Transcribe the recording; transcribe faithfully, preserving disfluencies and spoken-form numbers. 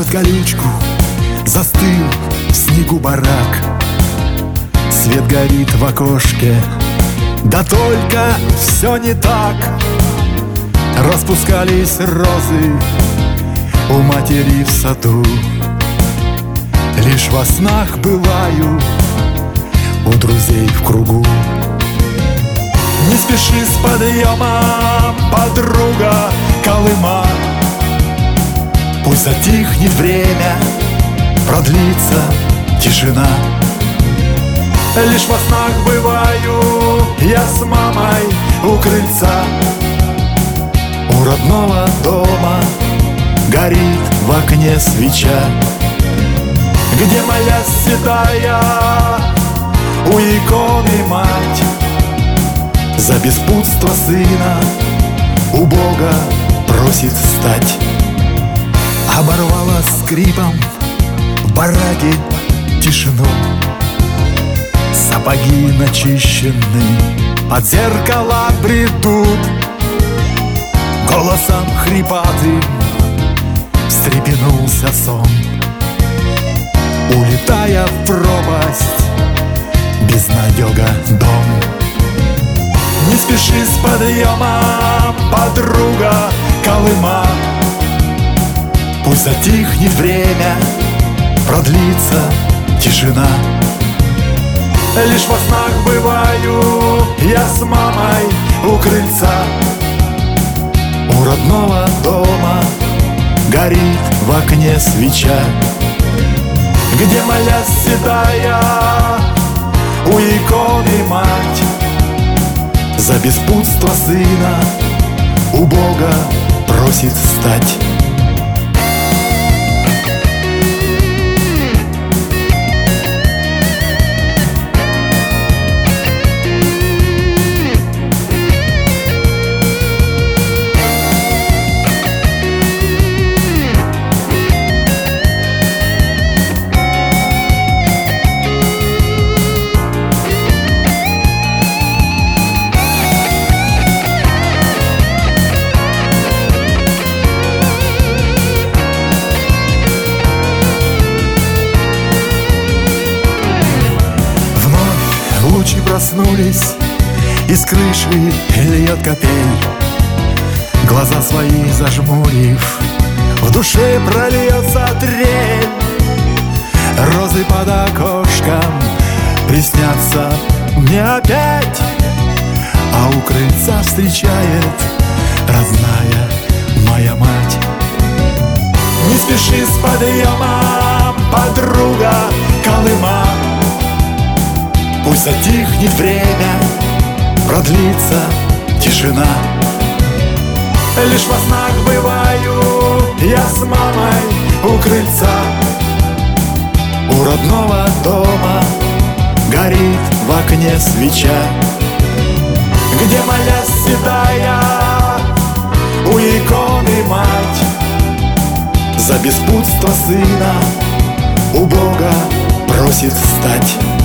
колючку застыл в снегу барак. Свет горит в окошке, да только все не так. Распускались розы у матери в саду. Лишь во снах бываю у друзей в кругу. Не спеши с подъемом, подруга Колыма. Пусть затихнет время, продлится тишина. Лишь во снах бываю я с мамой у крыльца. У родного дома горит в окне свеча. Где моя седая у иконы мать? За беспутство сына у Бога просит встать. Оборвала скрипом в бараке тишину. Сапоги начищены, под зеркала бредут. Голосом хрипатым встрепенулся сон. Улетая в пропасть, безнадега дом. Не спеши с подъемом, подруга Колыма. Пусть затихнет время, продлится тишина. Лишь во снах бываю я с мамой у крыльца. У родного дома горит в окне свеча. Где моя седая у иконы мать? За беспутство сына у Бога просит встать. Лучи проснулись, и с крыши льет капель. Глаза свои зажмурив, в душе прольется трель. Розы под окошком приснятся мне опять, а у крыльца встречает родная моя мать. Не спеши с подъемом, подруга Колыма. Пусть затихнет время, продлится тишина. Лишь во снах бываю я с мамой у крыльца. У родного дома горит в окне свеча. Где моя седая у иконы мать? За беспутство сына у Бога просит встать.